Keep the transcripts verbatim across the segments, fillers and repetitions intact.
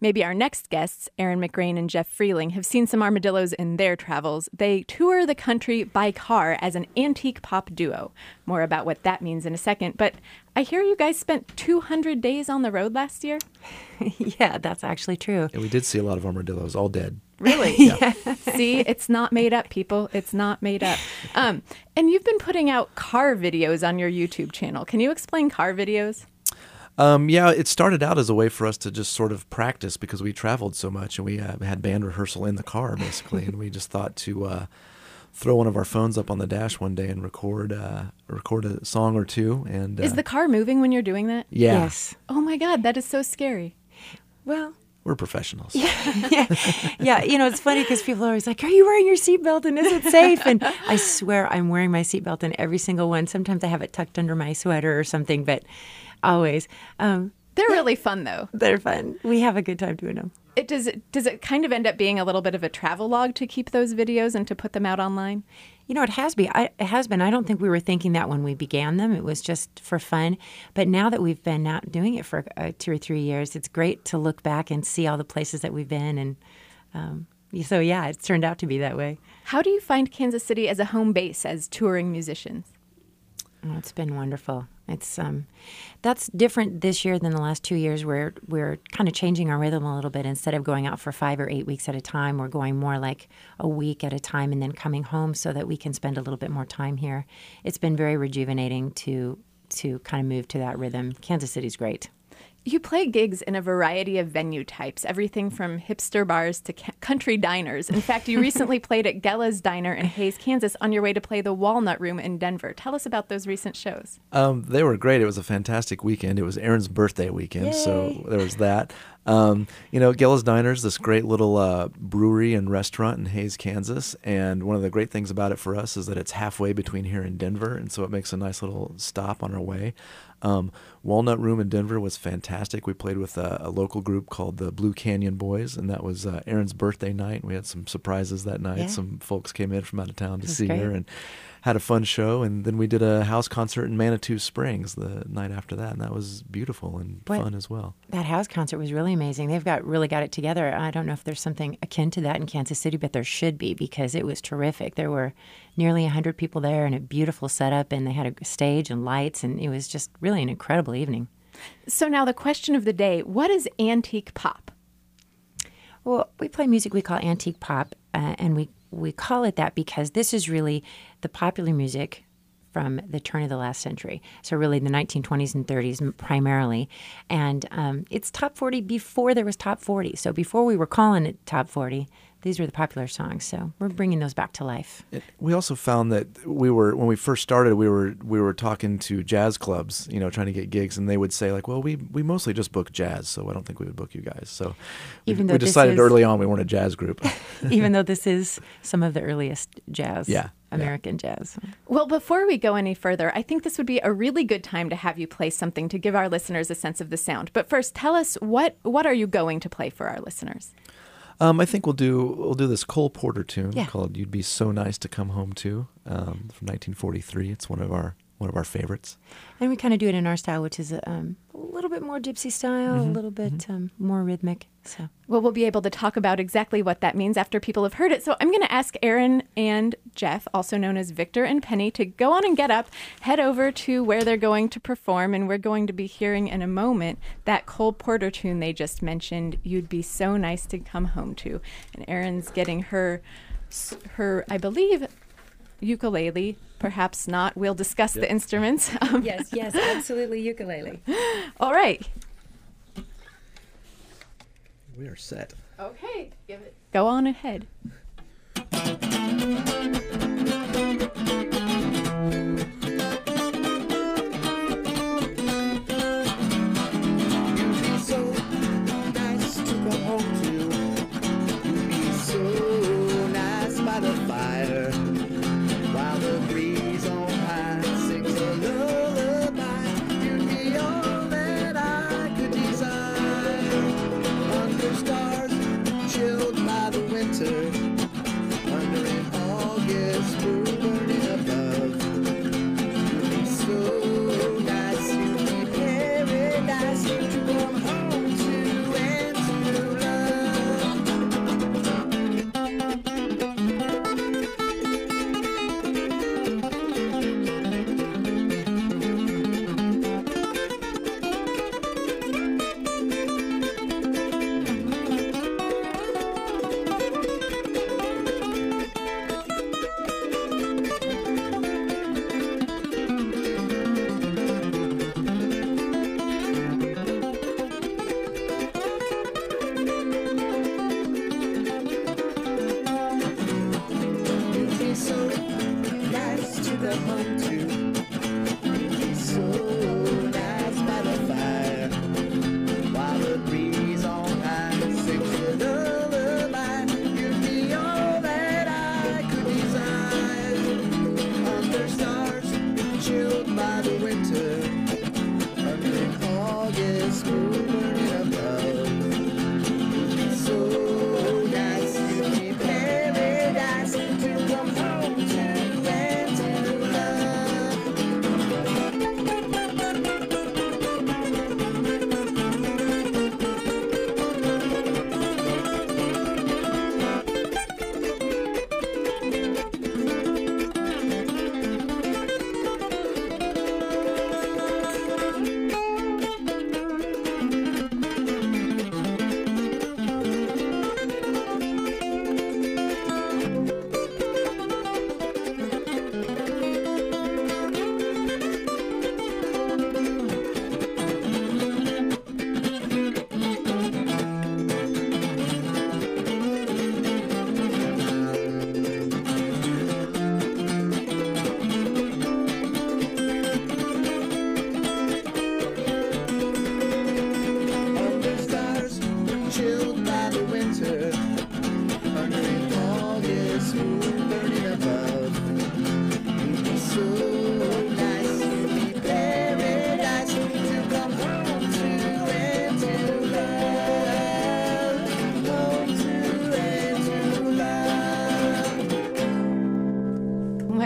Maybe our next guests, Aaron McGrain and Jeff Freeling, have seen some armadillos in their travels. They tour the country by car as an antique pop duo. More about what that means in a second. But I hear you guys spent two hundred days on the road last year? Yeah, that's actually true. Yeah, we did see a lot of armadillos, all dead. Really? Yeah. See, it's not made up, people. It's not made up. Um, and you've been putting out car videos on your YouTube channel. Can you explain car videos? Um, yeah, it started out as a way for us to just sort of practice because we traveled so much and we uh, had band rehearsal in the car, basically. And we just thought to uh, throw one of our phones up on the dash one day and record uh, record a song or two. And uh, Is the car moving when you're doing that? Yeah. Yes. Oh, my God, that is so scary. Well, we're professionals. yeah, yeah. You know, it's funny because people are always like, "Are you wearing your seatbelt? And is it safe?" And I swear I'm wearing my seatbelt in every single one. Sometimes I have it tucked under my sweater or something, but always. Um, They're really fun, though. they're fun. We have a good time doing them. It does. It, does it kind of end up being a little bit of a travel log to keep those videos and to put them out online? You know, it has been. I, it has been. I don't think we were thinking that when we began them. It was just for fun. But now that we've been out doing it for uh, two or three years, it's great to look back and see all the places that we've been. And um, so, yeah, it's turned out to be that way. How do you find Kansas City as a home base as touring musicians? Oh, it's been wonderful. It's um, that's different this year than the last two years. Where we're kind of changing our rhythm a little bit. Instead of going out for five or eight weeks at a time, we're going more like a week at a time, and then coming home so that we can spend a little bit more time here. It's been very rejuvenating to to kind of move to that rhythm. Kansas City's great. You play gigs in a variety of venue types, everything from hipster bars to ca- country diners. In fact, you recently played at Gella's Diner in Hays, Kansas, on your way to play the Walnut Room in Denver. Tell us about those recent shows. Um, they were great. It was a fantastic weekend. It was Aaron's birthday weekend, Yay. so there was that. Um, you know, Gella's Diner is this great little uh, brewery and restaurant in Hays, Kansas, and one of the great things about it for us is that it's halfway between here and Denver, and so it makes a nice little stop on our way. Um, Walnut Room in Denver was fantastic. We played with a, a local group called the Blue Canyon Boys, and that was uh, Aaron's birthday night. We had some surprises that night. Yeah. Some folks came in from out of town to That's see great. her and had a fun show. And then we did a house concert in Manitou Springs the night after that, and that was beautiful and What? fun as well. That house concert was really amazing. They've got really got it together. I don't know if there's something akin to that in Kansas City, but there should be because it was terrific. There were nearly one hundred people there and a beautiful setup, and they had a stage and lights, and it was just really an incredible evening. So now the question of the day, what is antique pop? Well, we play music we call antique pop, uh, and we, we call it that because this is really the popular music from the turn of the last century. So really the nineteen twenties and thirties primarily. And um, it's top forty before there was top forty. So before we were calling it top forty, these were the popular songs. So we're bringing those back to life. It, we also found that we were when we first started, we were we were talking to jazz clubs, you know, trying to get gigs, and they would say like, "Well, we we mostly just book jazz, so I don't think we would book you guys." So Even we, though we this decided is- early on we weren't a jazz group. Even though this is some of the earliest jazz, Yeah, American jazz. Well, before we go any further, I think this would be a really good time to have you play something to give our listeners a sense of the sound. But first, tell us what what are you going to play for our listeners? Um, I think we'll do we'll do this Cole Porter tune Yeah. called "You'd Be So Nice to Come Home To" um, from nineteen forty-three. It's one of our one of our favorites. And we kind of do it in our style, which is um, a little bit more gypsy style, Mm-hmm. a little bit um, more rhythmic. So Well, we'll be able to talk about exactly what that means after people have heard it. So I'm going to ask Aaron and Jeff, also known as Victor and Penny, to go on and get up, head over to where they're going to perform, and we're going to be hearing in a moment that Cole Porter tune they just mentioned, "You'd Be So Nice to Come Home To." And Aaron's getting her, her I believe, ukulele, perhaps not. We'll discuss the instruments. Um, Yes, yes, absolutely ukulele. all right. We are set. Okay, give it. Go on ahead. So nice to come home to. You'd be so nice by the fire while the breeze on high sings a lullaby. You'd be all that I could desire. Under stars, chilled by the winter, under an August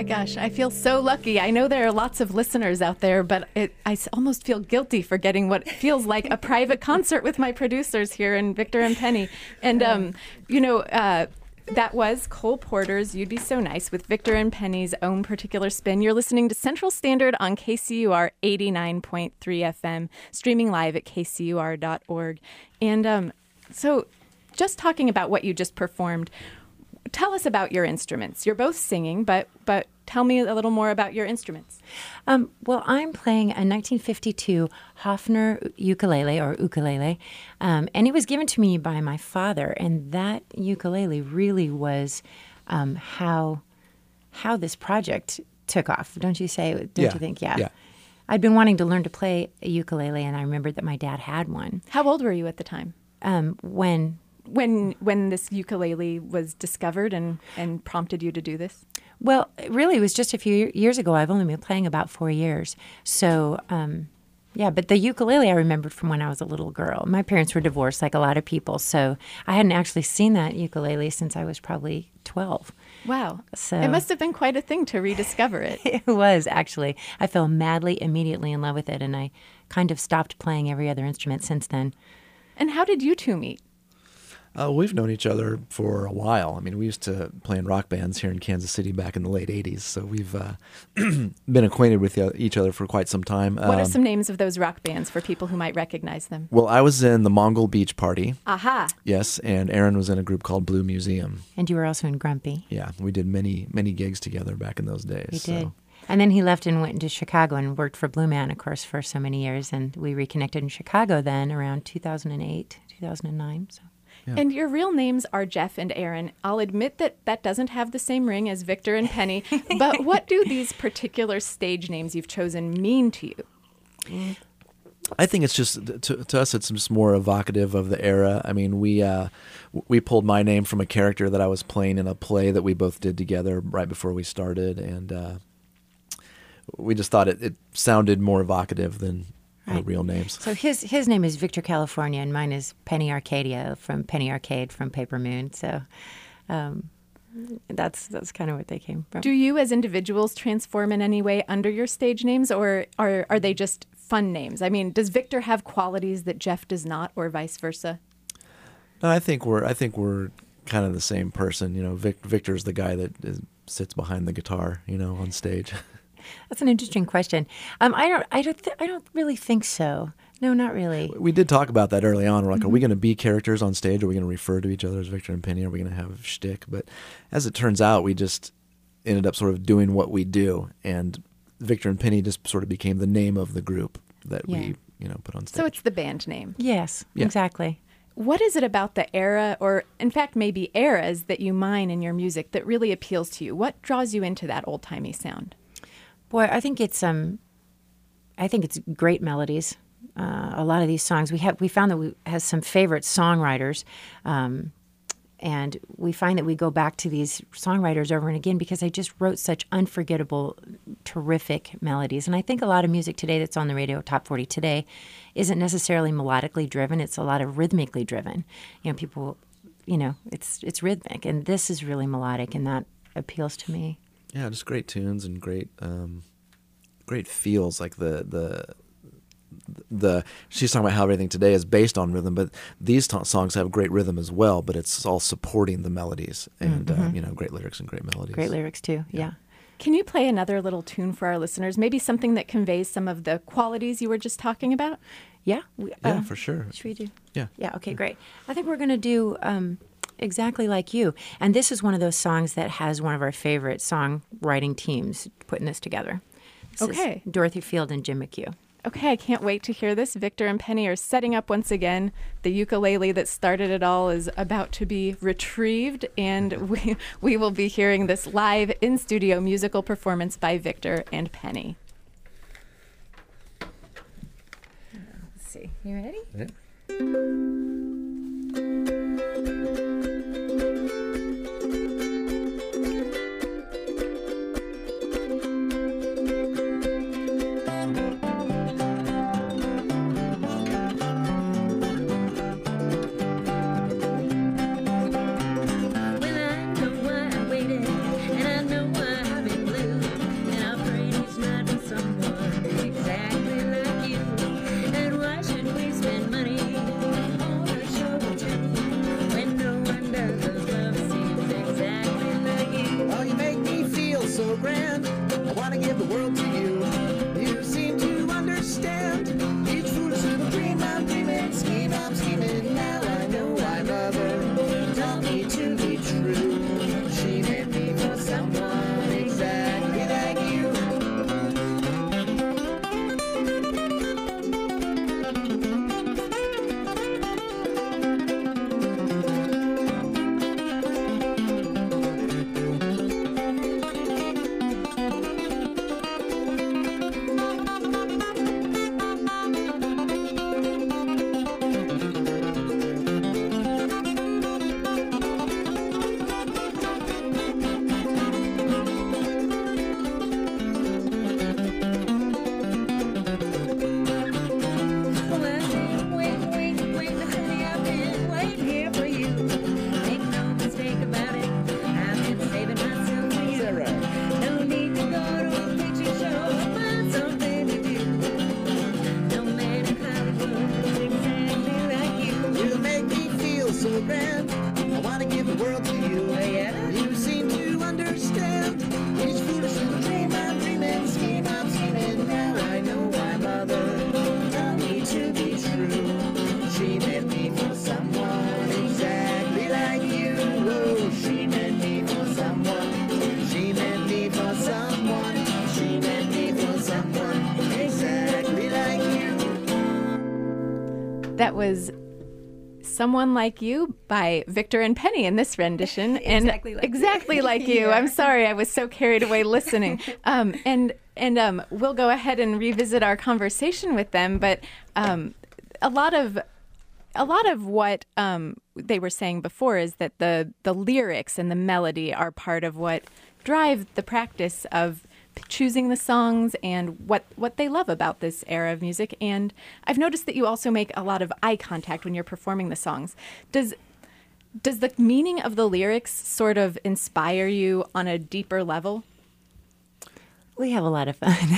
gosh, I feel so lucky. I know there are lots of listeners out there, but it, I s- almost feel guilty for getting what feels like a private concert with my producers here and Victor and Penny. And, um, you know, uh, that was Cole Porter's You'd Be So Nice with Victor and Penny's own particular spin. You're listening to Central Standard on K C U R eighty-nine point three F M, streaming live at k c u r dot org. And um, so just talking about what you just performed, tell us about your instruments. You're both singing, but but tell me a little more about your instruments. Um, well, I'm playing a nineteen fifty-two Hofner ukulele or ukulele, um, and it was given to me by my father. And that ukulele really was um, how how this project took off. Don't you say? Don't Yeah. you think? Yeah. Yeah. I'd been wanting to learn to play a ukulele, and I remembered that my dad had one. How old were you at the time Um, when when when this ukulele was discovered and, and prompted you to do this? Well, really, it was just a few years ago. I've only been playing about four years. So, um, yeah, but the ukulele I remembered from when I was a little girl. My parents were divorced, like a lot of people. So I hadn't actually seen that ukulele since I was probably twelve. Wow. So- It must have been quite a thing to rediscover it. It was, actually. I fell madly, immediately in love with it, and I kind of stopped playing every other instrument since then. And how did you two meet? Uh, we've known each other for a while. I mean, we used to play in rock bands here in Kansas City back in the late eighties, so we've uh, been acquainted with uh, each other for quite some time. What are Um, some names of those rock bands for people who might recognize them? Well, I was in the Mongol Beach Party, Aha. yes, and Aaron was in a group called Blue Museum. And you were also in Grumpy. Yeah, we did many, many gigs together back in those days. We so. did. And then he left and went into Chicago and worked for Blue Man, of course, for so many years. And we reconnected in Chicago then around two thousand eight, two thousand nine. So. And your real names are Jeff and Aaron. I'll admit that that doesn't have the same ring as Victor and Penny, but what do these particular stage names you've chosen mean to you? I think it's just to, to us. It's just more evocative of the era. I mean, we uh, we pulled my name from a character that I was playing in a play that we both did together right before we started, and uh, we just thought it, it sounded more evocative than our Right. real names. So his his name is Victor California, and mine is Penny Arcadia from Penny Arcade from Paper Moon. So um, that's that's kind of what they came from. Do you as individuals transform in any way under your stage names, or are, are they just fun names? I mean, does Victor have qualities that Jeff does not, or vice versa? No, I think we're I think we're kind of the same person. You know, Vic, Victor's the guy that is, sits behind the guitar, you know, on stage. That's an interesting question. Um, I don't I don't th- I don't really think so. No, not really. We did talk about that early on. We're like, Mm-hmm. are we going to be characters on stage? Are we going to refer to each other as Victor and Penny? Are we going to have shtick? But as it turns out, we just ended up sort of doing what we do, and Victor and Penny just sort of became the name of the group that Yeah. we, you know, put on stage. So it's the band name. Yes, Yeah. exactly. What is it about the era, or in fact, maybe eras that you mine in your music that really appeals to you? What draws you into that old-timey sound? Boy, I think it's um, I think it's great melodies. Uh, a lot of these songs we have, we found that we have some favorite songwriters, um, and we find that we go back to these songwriters over and again because they just wrote such unforgettable, terrific melodies. And I think a lot of music today that's on the radio, Top forty today, isn't necessarily melodically driven. It's a lot of rhythmically driven. You know, people, you know, it's it's rhythmic, and this is really melodic, and that appeals to me. yeah, just great tunes and great, um, great feels. Like the the the she's talking about how everything today is based on rhythm, but these t- songs have great rhythm as well. But it's all supporting the melodies, and uh, you know, great lyrics and great melodies. Great lyrics too. Yeah. Can you play another little tune for our listeners? Maybe something that conveys some of the qualities you were just talking about? Yeah. We, Yeah, uh, for sure. Should we do? Yeah. Yeah. Okay. Great. I think we're going to do um, exactly like you. And this is one of those songs that has one of our favorite songwriting teams putting this together. This is Okay. Dorothy Field and Jim McHugh. Okay, I can't wait to hear this. Victor and Penny are setting up once again. The ukulele that started it all is about to be retrieved, and we, we will be hearing this live in-studio musical performance by Victor and Penny. Let's see. You ready? Yeah. Well, I know why I waited, and I know why I've been blue. grand. I want to give the world to you. Oh, yeah? You seem to understand. Each foolish little dream I'm dreaming, scheme I'm scheming. Now I know my mother taught me to be true. She meant me for someone exactly like you. Oh, she meant me for someone. She meant me for someone. She meant me for someone exactly like you. That was Someone Like You by Victor and Penny in this rendition. And Exactly like you. exactly like you. Yeah. I'm sorry, I was so carried away listening. Um, and and um, we'll go ahead and revisit our conversation with them. But um, a lot of a lot of what um, they were saying before is that the the lyrics and the melody are part of what drive the practice of choosing the songs and what, what they love about this era of music. And I've noticed that you also make a lot of eye contact when you're performing the songs. Does does the meaning of the lyrics sort of inspire you on a deeper level? We have a lot of fun.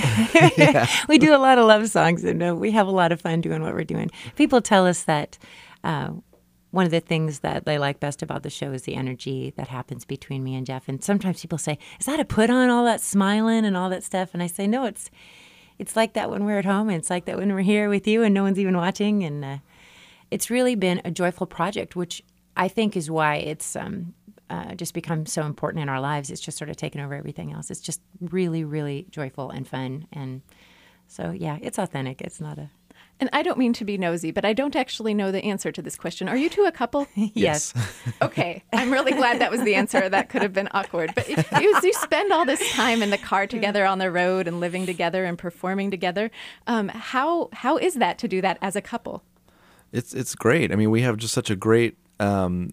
We do a lot of love songs, and uh, we have a lot of fun doing what we're doing. People tell us that uh, one of the things that they like best about the show is the energy that happens between me and Jeff. And sometimes people say, "Is that a put on, all that smiling and all that stuff?" And I say, "No, it's it's like that when we're at home, and it's like that when we're here with you and no one's even watching." And uh, it's really been a joyful project, which I think is why it's um, uh, just become so important in our lives. It's just sort of taken over everything else. It's just really, really joyful and fun. And so, yeah, it's authentic. It's not a... And I don't mean to be nosy, but I don't actually know the answer to this question. Are you two a couple? Yes. Okay. I'm really glad that was the answer. That could have been awkward. But if you, you spend all this time in the car together on the road and living together and performing together. Um, how how is that to do that as a couple? It's it's great. I mean, we have just such a great um,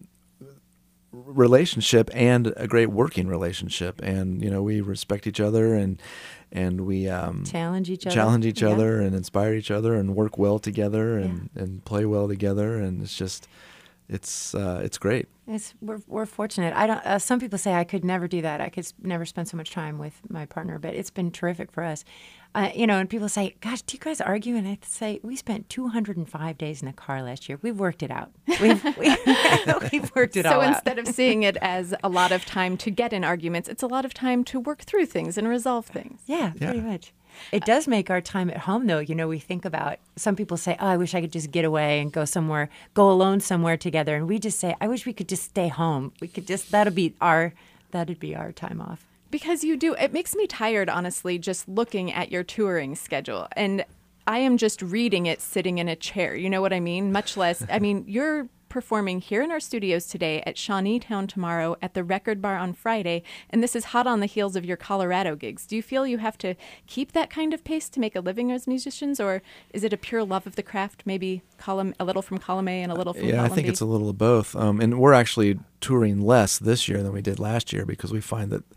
relationship and a great working relationship, and you know, we respect each other and and we um, Challenge each other. challenge each Yeah. other and inspire each other and work well together and, and play well together, and it's just it's uh, it's great. It's, we're we're fortunate. I don't. Uh, some people say I could never do that. I could s- never spend so much time with my partner, but it's been terrific for us. Uh, you know, and people say, "Gosh, do you guys argue?" And I say, "We spent two hundred five days in the car last year. We've worked it out. We've we, we've worked it So all out." instead of seeing it as a lot of time to get in arguments, it's a lot of time to work through things and resolve things. Yeah, Yeah. pretty much. It does make our time at home, though. You know, we think about, some people say, "Oh, I wish I could just get away and go somewhere, go alone somewhere together." And we just say, "I wish we could just stay home. We could just, that'd be our, that'd be our time off." Because you do. It makes me tired, honestly, just looking at your touring schedule. And I am just reading it sitting in a chair. You know what I mean? Much less, I mean, you're performing here in our studios today, at Shawneetown tomorrow, at the Record Bar on Friday, and this is hot on the heels of your Colorado gigs. Do you feel you have to keep that kind of pace to make a living as musicians, or is it a pure love of the craft, maybe column, a little from column A and a little from Yeah, column I think B? it's a little of both. Um, and we're actually touring less this year than we did last year because we find that,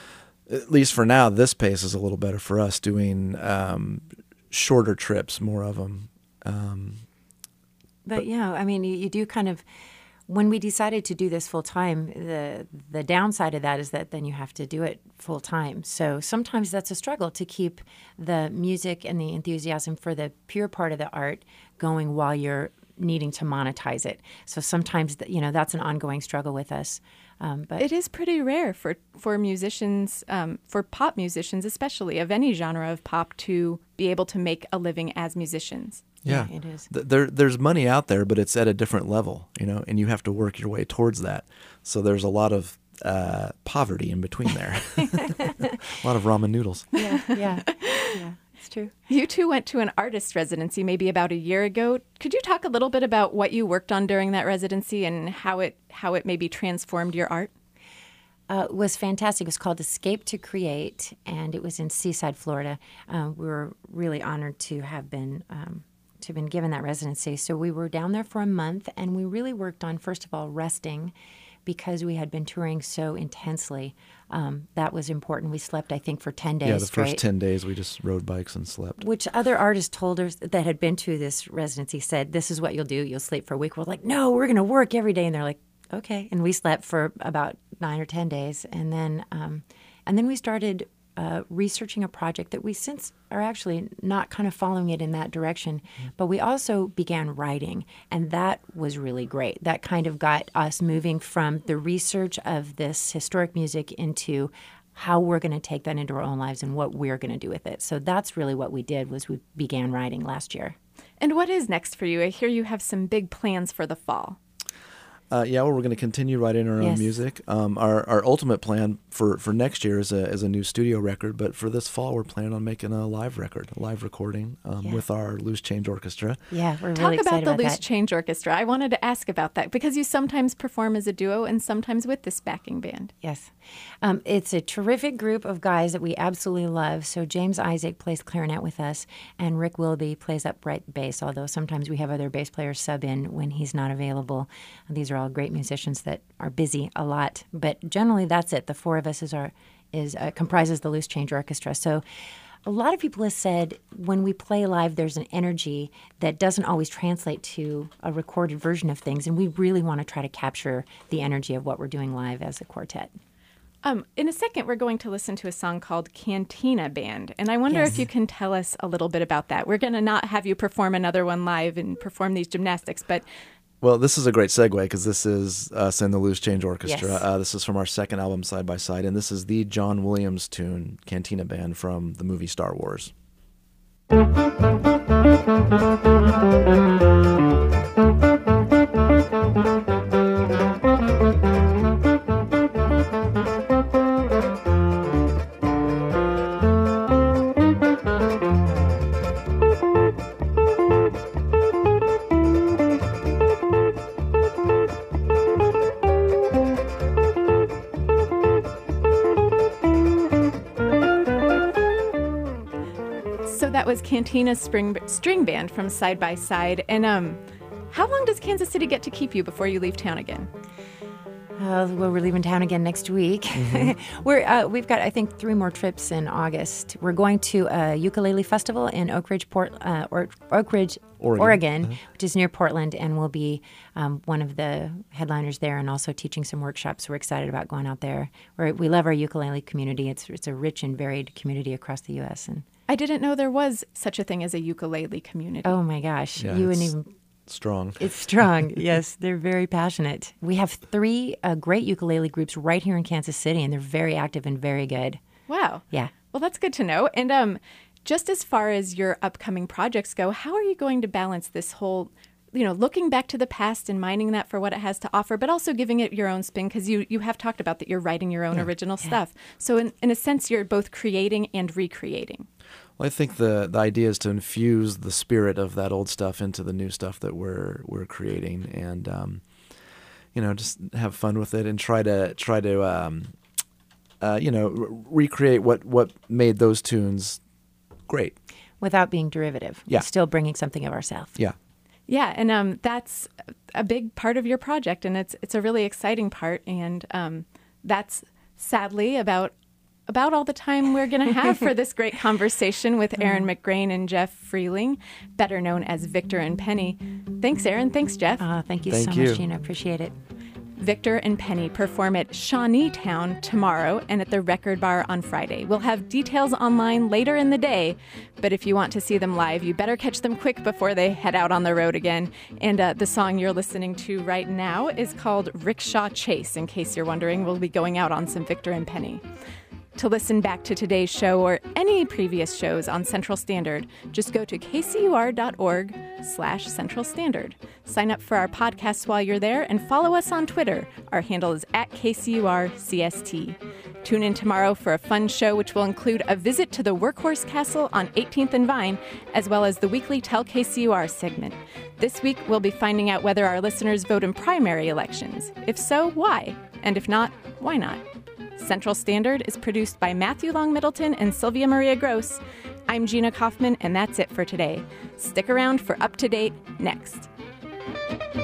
at least for now, this pace is a little better for us, doing um, shorter trips, more of them. Um, But, yeah, I mean, you, you do kind of, when we decided to do this full time, the the downside of that is that then you have to do it full time. So sometimes that's a struggle to keep the music and the enthusiasm for the pure part of the art going while you're needing to monetize it. So sometimes, you know, that's an ongoing struggle with us. Um, but It is pretty rare for for musicians, um, for pop musicians especially, of any genre of pop, to be able to make a living as musicians. Yeah, Yeah, it is. Th- There, there's money out there, but it's at a different level, you know, and you have to work your way towards that. So there's a lot of uh, poverty in between there. A lot of ramen noodles. yeah, yeah, yeah, it's true. You two went to an artist residency maybe about a year ago. Could you talk a little bit about what you worked on during that residency and how it how it maybe transformed your art? Uh, it was fantastic. It was called Escape to Create, and it was in Seaside, Florida. Uh, we were really honored to have been um, to have been given that residency. So we were down there for a month, and we really worked on, first of all, resting, because we had been touring so intensely. Um, that was important. We slept, I think, for ten days Yeah, the straight. first ten days we just rode bikes and slept. Which other artists told us that had been to this residency said, "This is what you'll do. You'll sleep for a week." We're like, "No, we're going to work every day." And they're like, "Okay." And we slept for about nine or ten days, and then um, and then we started uh, researching a project that we since are actually not kind of following it in that direction. But we also began writing, and that was really great. That kind of got us moving from the research of this historic music into how we're going to take that into our own lives and what we're going to do with it. So that's really what we did, was we began writing last year. And what is next for you? I hear you have some big plans for the fall. Uh, yeah, well, we're going to continue writing our Yes. own music. Um, our our ultimate plan for, for next year is a is a new studio record, but for this fall, we're planning on making a live record, a live recording um, Yeah. with our Loose Change Orchestra. Yeah, we're Talk really about excited the about Loose that. Change Orchestra. I wanted to ask about that because you sometimes perform as a duo and sometimes with this backing band. Yes. Um, it's a terrific group of guys that we absolutely love. So James Isaac plays clarinet with us, and Rick Willoughby plays upright bass, although sometimes we have other bass players sub in when he's not available. These are all great musicians that are busy a lot. But generally, that's it. The four of us is our is uh, comprises the Loose Change Orchestra. So a lot of people have said when we play live, there's an energy that doesn't always translate to a recorded version of things, and we really want to try to capture the energy of what we're doing live as a quartet. Um, in a second, we're going to listen to a song called Cantina Band, and I wonder Yes. if you can tell us a little bit about that. We're going to not have you perform another one live and perform these gymnastics, but Well, this is a great segue because this is us in the Loose Change Orchestra. Yes. Uh, this is from our second album, Side by Side, and this is the John Williams tune, Cantina Band, from the movie Star Wars. so that was Cantina's spring, string band from Side by Side. And um, how long does Kansas City get to keep you before you leave town again? Uh, well, we're leaving town again next week. we're uh, we've got, I think, three more trips in August. We're going to a ukulele festival in Oak Ridge, Port, uh, or, Oak Ridge, Oregon. Oregon, Uh-huh. which is near Portland, and we'll be um, one of the headliners there, and also teaching some workshops. We're excited about going out there. We're, we love our ukulele community. It's it's a rich and varied community across the U S And I didn't know there was such a thing as a ukulele community. oh my gosh, Yeah, you wouldn't it's- even. Strong. It's strong. Yes, they're very passionate. We have three uh, great ukulele groups right here in Kansas City, and they're very active and very good. Wow. Yeah. Well, that's good to know. And um, just as far as your upcoming projects go, how are you going to balance this whole, you know, looking back to the past and mining that for what it has to offer, but also giving it your own spin? Because you, you have talked about that you're writing your own original stuff. So in, in a sense, you're both creating and recreating. Well, I think the the idea is to infuse the spirit of that old stuff into the new stuff that we're we're creating, and um, you know, just have fun with it and try to try to um, uh, you know re- recreate what what made those tunes great. Without being derivative. Yeah. Still bringing something of ourselves. Yeah. Yeah, and um, that's a big part of your project, and it's it's a really exciting part, and um, that's sadly about about all the time we're going to have for this great conversation with Aaron McGrain and Jeff Freeling, better known as Victor and Penny. Thanks, Aaron. Thanks, Jeff. Uh, thank you Thank so you. much, Gina. Appreciate it. Victor and Penny perform at Shawnee Town tomorrow and at the Record Bar on Friday. We'll have details online later in the day, but if you want to see them live, you better catch them quick before they head out on the road again. And uh, the song you're listening to right now is called Rickshaw Chase, in case you're wondering. We'll be going out on some Victor and Penny. To listen back to today's show or any previous shows on Central Standard, just go to kcur.org slash Central Standard. Sign up for our podcasts while you're there and follow us on Twitter. Our handle is at KCURCST. Tune in tomorrow for a fun show which will include a visit to the Workhorse Castle on eighteenth and Vine, as well as the weekly Tell K C U R segment. This week, we'll be finding out whether our listeners vote in primary elections. If so, why? And if not, why not? Central Standard is produced by Matthew Long Middleton and Sylvia Maria Gross. I'm Gina Kaufman, and that's it for today. Stick around for Up to Date next.